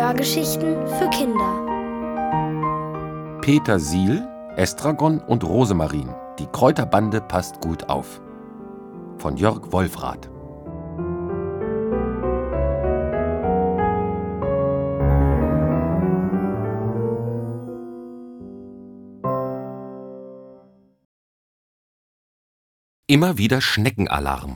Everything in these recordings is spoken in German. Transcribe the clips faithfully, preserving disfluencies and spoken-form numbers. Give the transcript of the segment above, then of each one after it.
Hörgeschichten für Kinder. Petersil, Estragon und Rosemarin. Die Kräuterbande passt gut auf. Von Jörg Wolfrath. Immer wieder Schneckenalarm.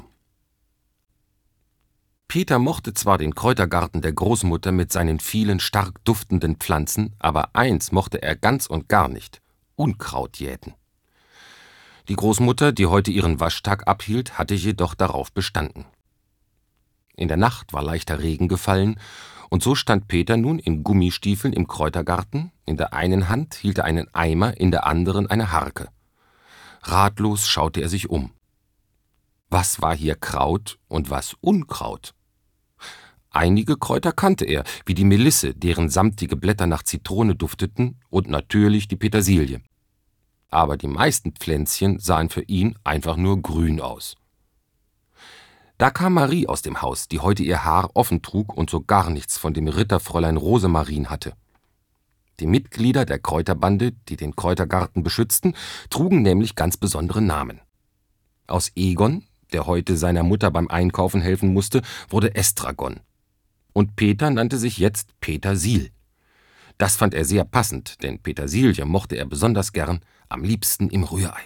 Peter mochte zwar den Kräutergarten der Großmutter mit seinen vielen stark duftenden Pflanzen, aber eins mochte er ganz und gar nicht: Unkraut jäten. Die Großmutter, die heute ihren Waschtag abhielt, hatte jedoch darauf bestanden. In der Nacht war leichter Regen gefallen, und so stand Peter nun in Gummistiefeln im Kräutergarten, in der einen Hand hielt er einen Eimer, in der anderen eine Harke. Ratlos schaute er sich um. Was war hier Kraut und was Unkraut? Einige Kräuter kannte er, wie die Melisse, deren samtige Blätter nach Zitrone dufteten, und natürlich die Petersilie. Aber die meisten Pflänzchen sahen für ihn einfach nur grün aus. Da kam Marie aus dem Haus, die heute ihr Haar offen trug und so gar nichts von dem Ritterfräulein Rosemarin hatte. Die Mitglieder der Kräuterbande, die den Kräutergarten beschützten, trugen nämlich ganz besondere Namen. Aus Egon, der heute seiner Mutter beim Einkaufen helfen musste, wurde Estragon. Und Peter nannte sich jetzt Petersil. Das fand er sehr passend, denn Petersilie mochte er besonders gern, am liebsten im Rührei.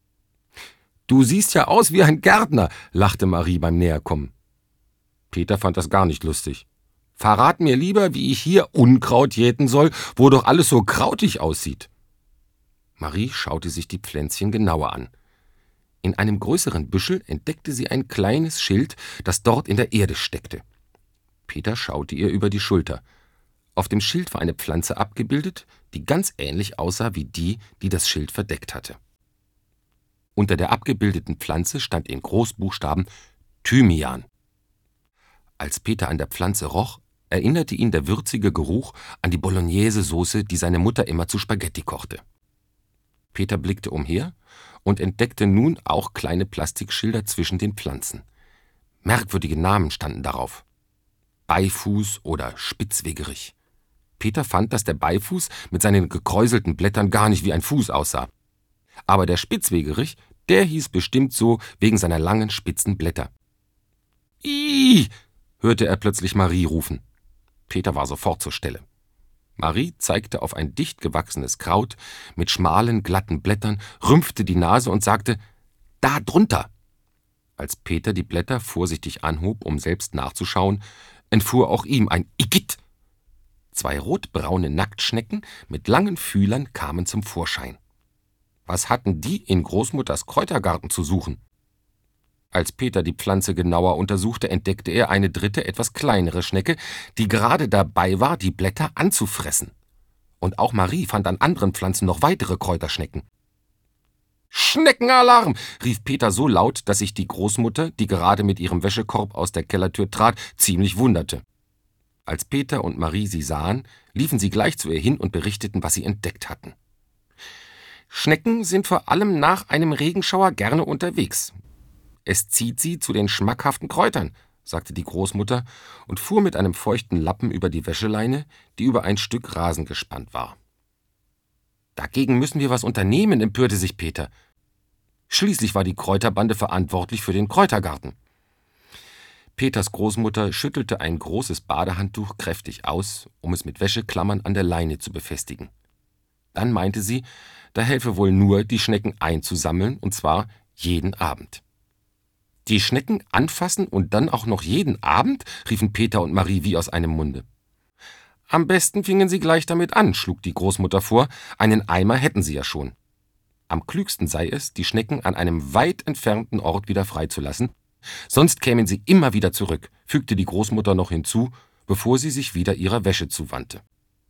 »Du siehst ja aus wie ein Gärtner«, lachte Marie beim Näherkommen. Peter fand das gar nicht lustig. »Verrat mir lieber, wie ich hier Unkraut jäten soll, wo doch alles so krautig aussieht.« Marie schaute sich die Pflänzchen genauer an. In einem größeren Büschel entdeckte sie ein kleines Schild, das dort in der Erde steckte. Peter schaute ihr über die Schulter. Auf dem Schild war eine Pflanze abgebildet, die ganz ähnlich aussah wie die, die das Schild verdeckt hatte. Unter der abgebildeten Pflanze stand in Großbuchstaben Thymian. Als Peter an der Pflanze roch, erinnerte ihn der würzige Geruch an die Bolognese-Soße, die seine Mutter immer zu Spaghetti kochte. Peter blickte umher und entdeckte nun auch kleine Plastikschilder zwischen den Pflanzen. Merkwürdige Namen standen darauf. Beifuß oder Spitzwegerich. Peter fand, dass der Beifuß mit seinen gekräuselten Blättern gar nicht wie ein Fuß aussah. Aber der Spitzwegerich, der hieß bestimmt so wegen seiner langen, spitzen Blätter. »Ih«, hörte er plötzlich Marie rufen. Peter war sofort zur Stelle. Marie zeigte auf ein dicht gewachsenes Kraut mit schmalen, glatten Blättern, rümpfte die Nase und sagte: »Da drunter!« Als Peter die Blätter vorsichtig anhob, um selbst nachzuschauen, entfuhr auch ihm ein Igitt. Zwei rotbraune Nacktschnecken mit langen Fühlern kamen zum Vorschein. Was hatten die in Großmutters Kräutergarten zu suchen? Als Peter die Pflanze genauer untersuchte, entdeckte er eine dritte, etwas kleinere Schnecke, die gerade dabei war, die Blätter anzufressen. Und auch Marie fand an anderen Pflanzen noch weitere Kräuterschnecken. »Schneckenalarm«, rief Peter so laut, dass sich die Großmutter, die gerade mit ihrem Wäschekorb aus der Kellertür trat, ziemlich wunderte. Als Peter und Marie sie sahen, liefen sie gleich zu ihr hin und berichteten, was sie entdeckt hatten. »Schnecken sind vor allem nach einem Regenschauer gerne unterwegs. Es zieht sie zu den schmackhaften Kräutern«, sagte die Großmutter und fuhr mit einem feuchten Lappen über die Wäscheleine, die über ein Stück Rasen gespannt war. »Dagegen müssen wir was unternehmen«, empörte sich Peter. Schließlich war die Kräuterbande verantwortlich für den Kräutergarten. Peters Großmutter schüttelte ein großes Badehandtuch kräftig aus, um es mit Wäscheklammern an der Leine zu befestigen. Dann meinte sie, da helfe wohl nur, die Schnecken einzusammeln, und zwar jeden Abend. »Die Schnecken anfassen und dann auch noch jeden Abend?«, riefen Peter und Marie wie aus einem Munde. »Am besten fingen sie gleich damit an«, schlug die Großmutter vor, »einen Eimer hätten sie ja schon. Am klügsten sei es, die Schnecken an einem weit entfernten Ort wieder freizulassen, sonst kämen sie immer wieder zurück«, fügte die Großmutter noch hinzu, bevor sie sich wieder ihrer Wäsche zuwandte.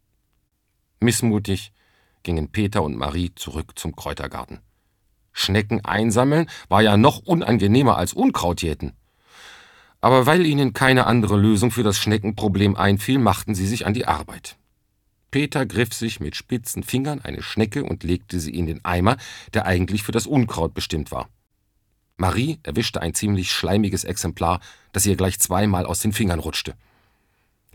Missmutig gingen Peter und Marie zurück zum Kräutergarten. Schnecken einsammeln war ja noch unangenehmer als Unkraut jäten. Aber weil ihnen keine andere Lösung für das Schneckenproblem einfiel, machten sie sich an die Arbeit. Peter griff sich mit spitzen Fingern eine Schnecke und legte sie in den Eimer, der eigentlich für das Unkraut bestimmt war. Marie erwischte ein ziemlich schleimiges Exemplar, das ihr gleich zweimal aus den Fingern rutschte.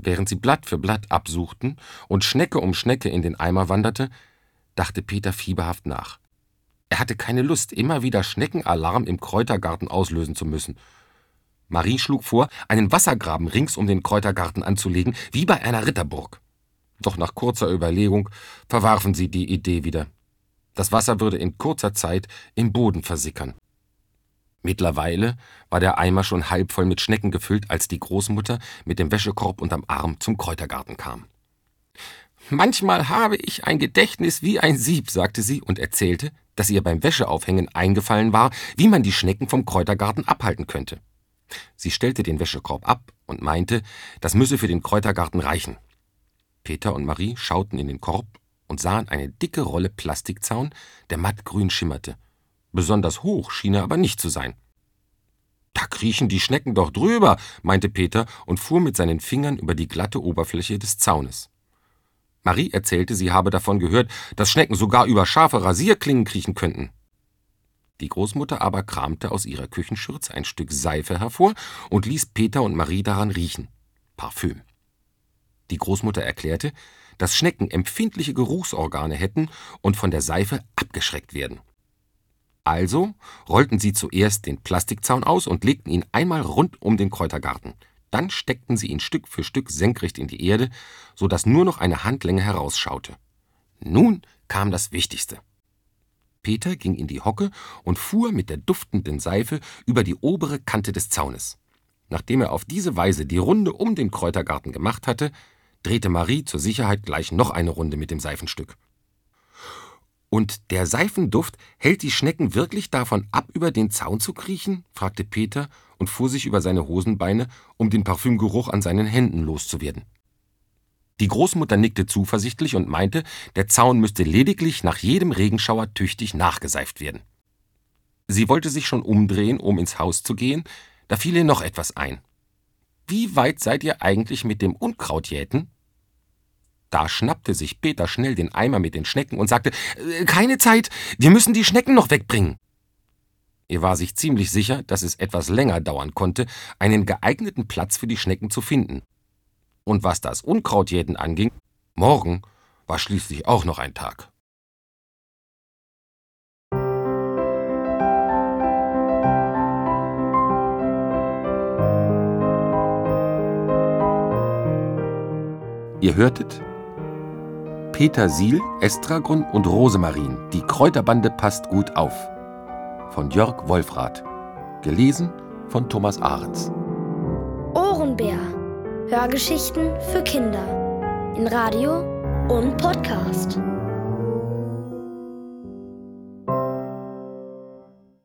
Während sie Blatt für Blatt absuchten und Schnecke um Schnecke in den Eimer wanderte, dachte Peter fieberhaft nach. Er hatte keine Lust, immer wieder Schneckenalarm im Kräutergarten auslösen zu müssen. Marie schlug vor, einen Wassergraben rings um den Kräutergarten anzulegen, wie bei einer Ritterburg. Doch nach kurzer Überlegung verwarfen sie die Idee wieder. Das Wasser würde in kurzer Zeit im Boden versickern. Mittlerweile war der Eimer schon halb voll mit Schnecken gefüllt, als die Großmutter mit dem Wäschekorb unterm Arm zum Kräutergarten kam. »Manchmal habe ich ein Gedächtnis wie ein Sieb«, sagte sie und erzählte, dass ihr beim Wäscheaufhängen eingefallen war, wie man die Schnecken vom Kräutergarten abhalten könnte. Sie stellte den Wäschekorb ab und meinte, das müsse für den Kräutergarten reichen. Peter und Marie schauten in den Korb und sahen eine dicke Rolle Plastikzaun, der mattgrün schimmerte. Besonders hoch schien er aber nicht zu sein. »Da kriechen die Schnecken doch drüber«, meinte Peter und fuhr mit seinen Fingern über die glatte Oberfläche des Zaunes. Marie erzählte, sie habe davon gehört, dass Schnecken sogar über scharfe Rasierklingen kriechen könnten. Die Großmutter aber kramte aus ihrer Küchenschürze ein Stück Seife hervor und ließ Peter und Marie daran riechen. Parfüm. Die Großmutter erklärte, dass Schnecken empfindliche Geruchsorgane hätten und von der Seife abgeschreckt werden. Also rollten sie zuerst den Plastikzaun aus und legten ihn einmal rund um den Kräutergarten. Dann steckten sie ihn Stück für Stück senkrecht in die Erde, so dass nur noch eine Handlänge herausschaute. Nun kam das Wichtigste. Peter ging in die Hocke und fuhr mit der duftenden Seife über die obere Kante des Zaunes. Nachdem er auf diese Weise die Runde um den Kräutergarten gemacht hatte, drehte Marie zur Sicherheit gleich noch eine Runde mit dem Seifenstück. »Und der Seifenduft hält die Schnecken wirklich davon ab, über den Zaun zu kriechen?« fragte Peter und fuhr sich über seine Hosenbeine, um den Parfümgeruch an seinen Händen loszuwerden. Die Großmutter nickte zuversichtlich und meinte, der Zaun müsste lediglich nach jedem Regenschauer tüchtig nachgeseift werden. Sie wollte sich schon umdrehen, um ins Haus zu gehen, da fiel ihr noch etwas ein. »Wie weit seid ihr eigentlich mit dem Unkrautjäten?« Da schnappte sich Peter schnell den Eimer mit den Schnecken und sagte, »Keine Zeit, wir müssen die Schnecken noch wegbringen.« Er war sich ziemlich sicher, dass es etwas länger dauern konnte, einen geeigneten Platz für die Schnecken zu finden. Und was das Unkrautjäten anging, morgen war schließlich auch noch ein Tag. Ihr hörtet Petersil, Estragon und Rosemarin, die Kräuterbande passt gut auf. Von Jörg Wolfrath. Gelesen von Thomas Ahrens. Ohrenbär. Hörgeschichten für Kinder. In Radio und Podcast.